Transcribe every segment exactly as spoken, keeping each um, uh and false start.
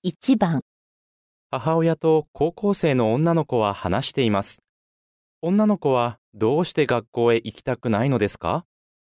いちばん、 母親と高校生の女の子は話しています。女の子はどうして学校へ行きたくないのですか？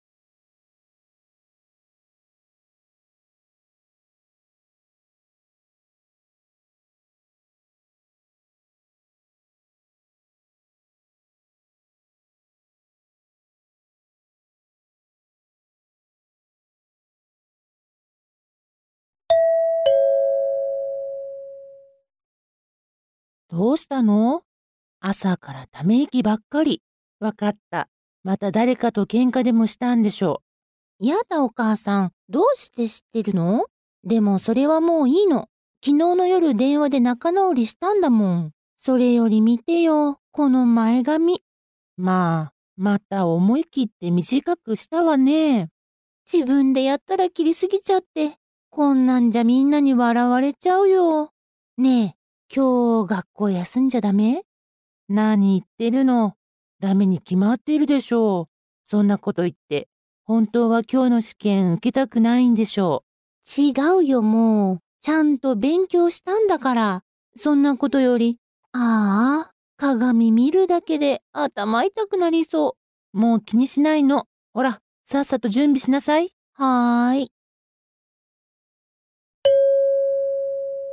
どうしたの？朝からため息ばっかり。わかった。また誰かと喧嘩でもしたんでしょやだお母さん、どうして知ってるの？でもそれはもういいの。昨日の夜電話で仲直りしたんだもん。それより見てよ、この前髪。 う。まあ、また思い切って短くしたわね。 自分でやったら切りすぎちゃって。こんなんじゃみんなに笑われちゃうよ。ねえ、今日学校休んじゃダメ？ 何言ってるの。ダメに決まっているでしょう。そんなこと言って、本当は今日の試験受けたくないんでしょ違うよもう。ちゃんと勉強したんだから。そんなことより、ああ、鏡見るだけで頭痛くなりそう。 う。もう気にしないの。ほら、さっさと準備しなさい。 はーい。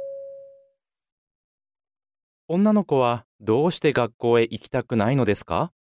女の子はどうして学校へ行きたくないのですか？